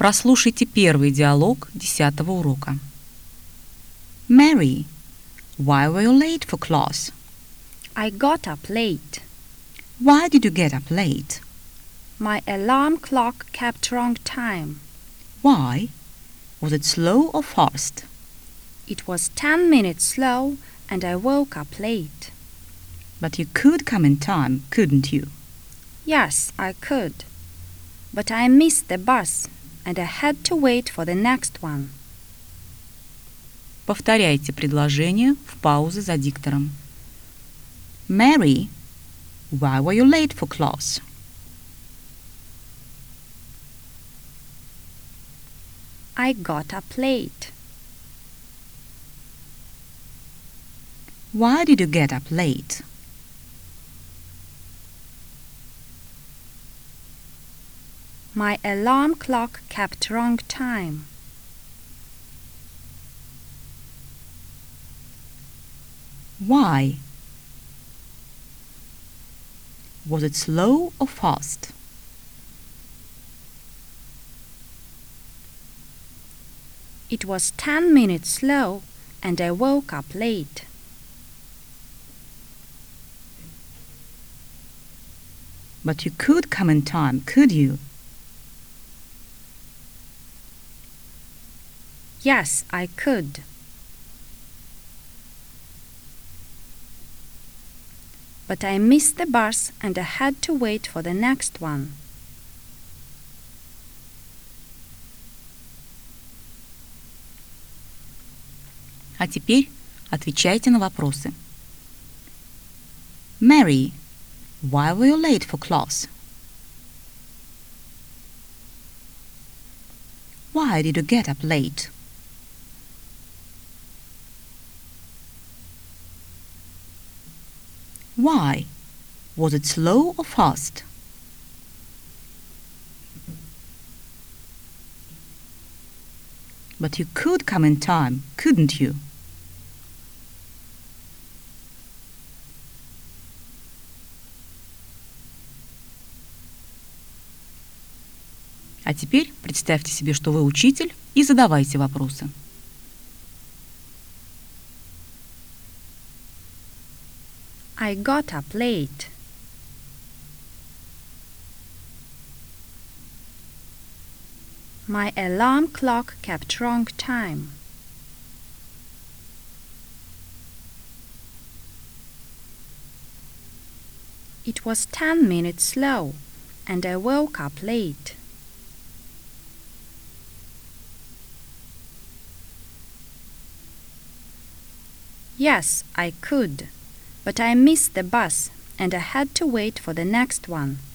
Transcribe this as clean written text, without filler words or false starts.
Прослушайте первый диалог 10-го урока. Mary, why were you late for class? I got up late. Why did you get up late? My alarm clock kept wrong time. Why? Was it slow or fast? It was 10 minutes slow and I woke up late. But you could come in time, couldn't you? Yes, I could. But I missed the bus and I had to wait for the next one. Повторяйте предложение в паузе за диктором. Mary, why were you late for class? I got up late. Why did you get up late? My alarm clock kept wrong time. Why? Was it slow or fast? It was 10 minutes slow and I woke up late. But you could come in time, could you? Yes, I could. But I missed the bus and I had to wait for the next one. А теперь отвечайте на вопросы. Mary, why were you late for class? Why did you get up late? Why? Was it slow or fast? But you could come in time, couldn't you? А теперь представьте себе, что вы учитель, и задавайте вопросы. I got up late. My alarm clock kept wrong time. It was 10 minutes slow and I woke up late. Yes, I could, but I missed the bus and I had to wait for the next one.